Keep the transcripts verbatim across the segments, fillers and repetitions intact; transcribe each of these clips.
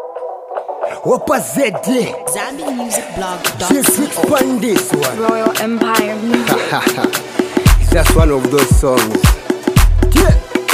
Wapa Z D Zambi Music Blog. Just expand this one. Royal Empire Music. It's just one of those songs. Yeah.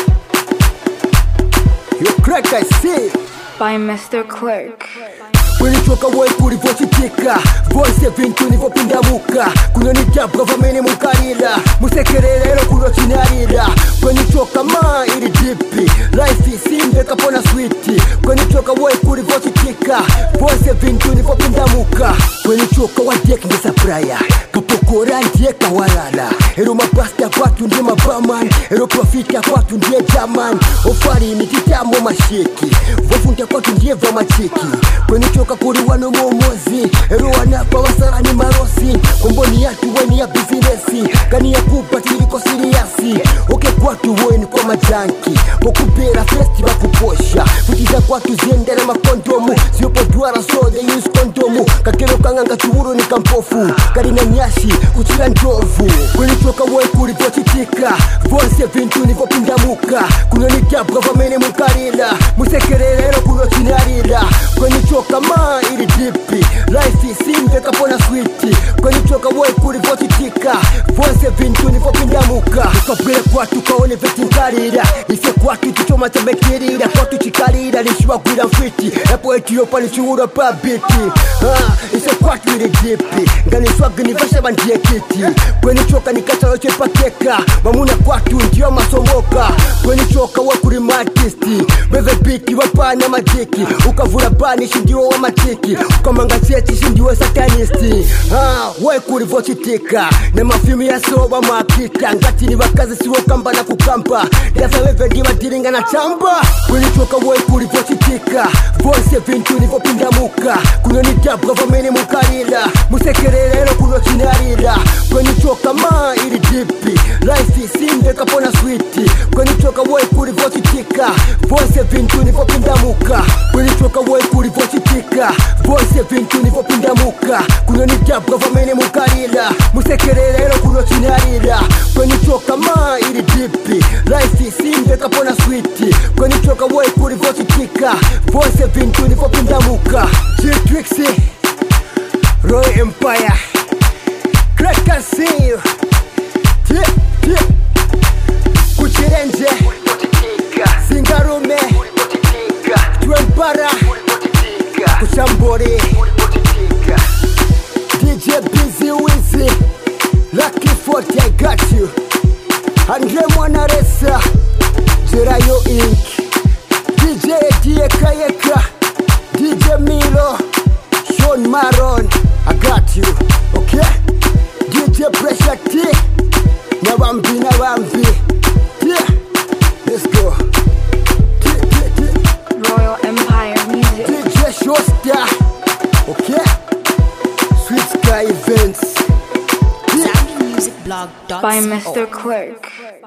You crack, I see. By Mister Clerk. Wenichoka woi kurivochitika Voice vintu nivopindamuka Kunonita brava mene mukarila Musekerelelo kunochinarila Wenichoka ma ili dipi Life isimbe kapona sweeti Wenichoka woi kurivochitika Voice vintu nivopindamuka Wenichoka wadek ngesa praya Kapokora ndiye kawalala Ero mapasta kwatu ndiye mabaman Ero profita kwatu ndiye jaman Ofari mititamo masheki Vofunta kwatu ndiye vamacheki Wenichoka kuri wano momozi Ero wanapa wasara ni marosi Komboni yatu weni ya bizinesi Kani ya kupa tiliko siriasi Oke kwatu weni kwa majanki Pokupera festi wakuposha Futiza kwatu ziendere makondomu Siopo duara so they use kondomu Kakero kanganga chuuru ni kampofu Karina nyashi kuchira ndovu Wenichoka woi kuri vochitika Voice vintu nivo pindamuka Kunonitia brava mene mukarila Musekerelelo kunochinarila Wenichoka ma ili dipi Life isimbe kapona sweeti Wenichoka woi kuri vochitika Voice vintu nivo pindamuka Ukapile kwatu kaone veti nkarira Ise kwatu chichoma chamekirira Kwatu chikarira nishiwa kwira mfiti Epo etiyopa nishuura pa biti ah, Ise kwatu ili dipi Ngani swagi nivasha bandie kiti Wenichoka nikachalo chepa keka Mamuna kwatu ndiyo masomoka Wenichoka wa kuri matisti Beve biti wapana majiki Ukavura bani shindiwa wa matiki Ukamanga chechi shindiwa satanisti ah, Woi kuri vochitika Na mafimi ya soba makita Ngati ni wakazi siwo kamba na kukampa Daza wewe ndiwa diringa na chamba Wenichoka woi kuri vochitika Voice vintu nivo pindamuka Kunonita brava mene mukarila Musekerelelo kunochinarila Wenichoka ma ili dipi Life isimbe kapona sweeti Wenichoka woi kuri vochitika Voice vintu nivo pindamuka Wenichoka woi kuri vochitika Voice vintu nivo pindamuka Kunonita brava mene mukarila Musekerelelo kunochinarila Wenichoka ma ili dipi Life isimbe kapona sweeti Wenichoka woi kuri vochitika Voice vintu nivo pindamuka G-Twixie Royal Empire Crack and see you Yeah, yeah Kuchirenje Singarume Twempara Kuchambori D J Busy Wizzy Lucky forty I got you Andre Mwanaresa Jerayo Incorporated D J Die Kayeka D J Milo Sean Maron I got you, okay? D J Pressure T Nabambi, Nabambi Yeah, let's go T, T, T. Royal Empire Music. D J Showstar Okay? Sweet Sky Events Zambi Music Blog. By Mister Clerk.